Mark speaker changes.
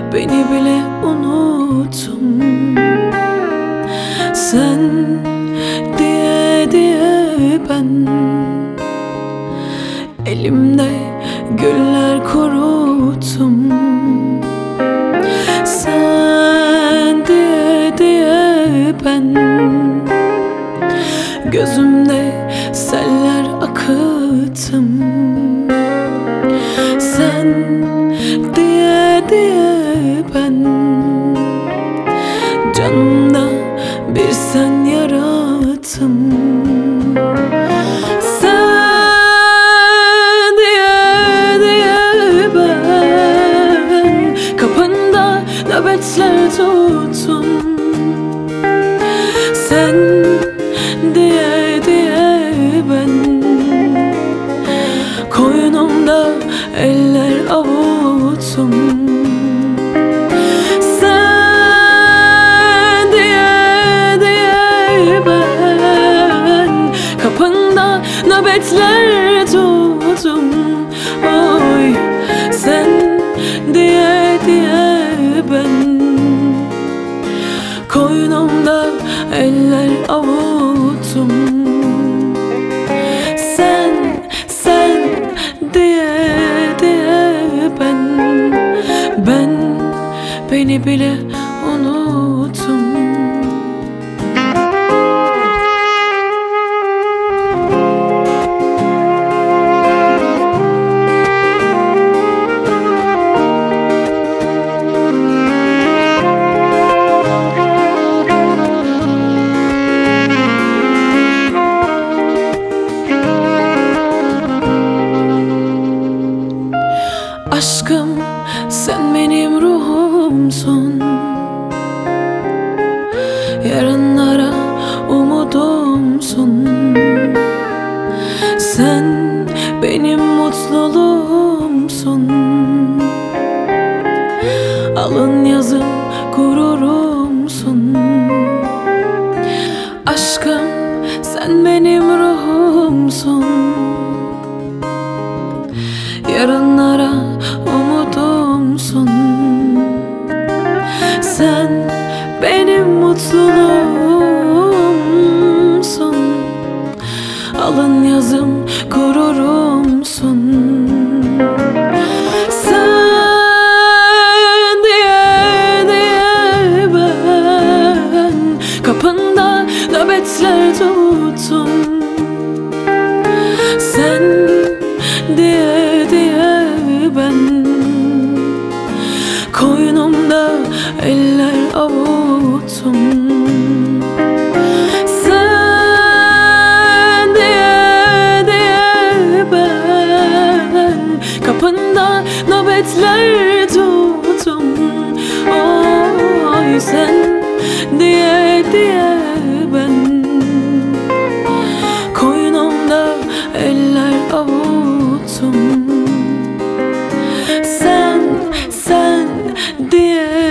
Speaker 1: beni bile unuttum. Sen diye ben elimde güller kuruttum. Sen diye ben gözümde seller akıttım. Sen diye ben canımda bir sen yarattım. Sen diye ben kapında nöbetler tuttum. Sen diye ben koynumda eller avuttum. Sen diye ben kapında nöbetler tuttum. Oy, sen diye ben koynumda eller avuttum. Sen diye ben beni bile unuttum. Aşkım, sen benim ruhumsun. Yarınlara umudumsun. Sen benim mutluluğumsun. Alın yazım gururumsun. Aşkım, sen benim ruhumsun. Yarınlara umudumsun. Sen benim mutluluğumsun. Alın yazım gururumsun. Sen diye ben kapında nöbetler tuttum. Sen diye ben koynumda eller avuttum. Sen diye ben kapında nöbetler tuttum. Oy, sen diye ben koynumda eller avuttum. Sen diye